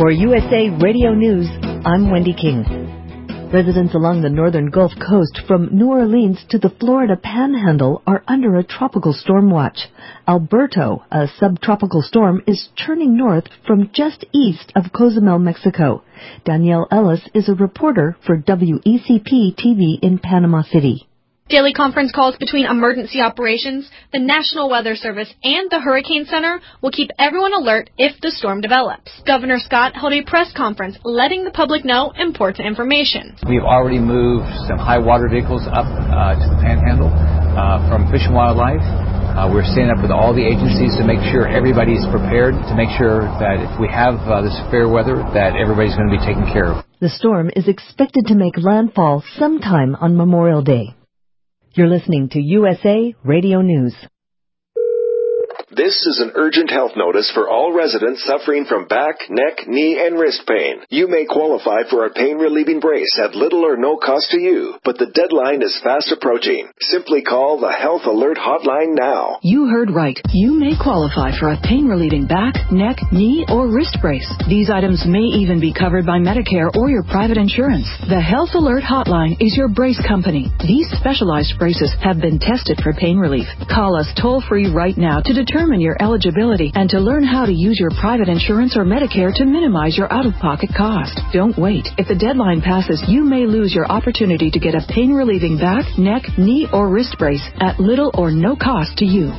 For USA Radio News, I'm Wendy King. Residents along the northern Gulf Coast from New Orleans to the Florida Panhandle are under a tropical storm watch. Alberto, a subtropical storm, is turning north from just east of Cozumel, Mexico. Danielle Ellis is a reporter for WECP TV in Panama City. Daily conference calls between emergency operations, the National Weather Service, and the Hurricane Center will keep everyone alert if the storm develops. Governor Scott held a press conference letting the public know important information. We've already moved some high water vehicles up to the Panhandle from Fish and Wildlife. We're staying up with all the agencies to make sure everybody's prepared, to make sure that if we have this fair weather, that everybody's going to be taken care of. The storm is expected to make landfall sometime on Memorial Day. You're listening to USA Radio News. This is an urgent health notice for all residents suffering from back, neck, knee, and wrist pain. You may qualify for a pain-relieving brace at little or no cost to you, but the deadline is fast approaching. Simply call the Health Alert Hotline now. You heard right. You may qualify for a pain-relieving back, neck, knee, or wrist brace. These items may even be covered by Medicare or your private insurance. The Health Alert Hotline is your brace company. These specialized braces have been tested for pain relief. Call us toll-free right now to determine your eligibility and to learn how to use your private insurance or Medicare to minimize your out-of-pocket cost. Don't wait. If the deadline passes, you may lose your opportunity to get a pain-relieving back, neck, knee, or wrist brace at little or no cost to you.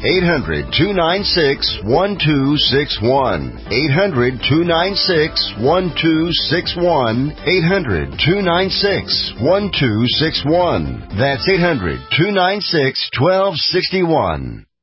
800-296-1261. 800-296-1261. 800-296-1261. That's 800-296-1261.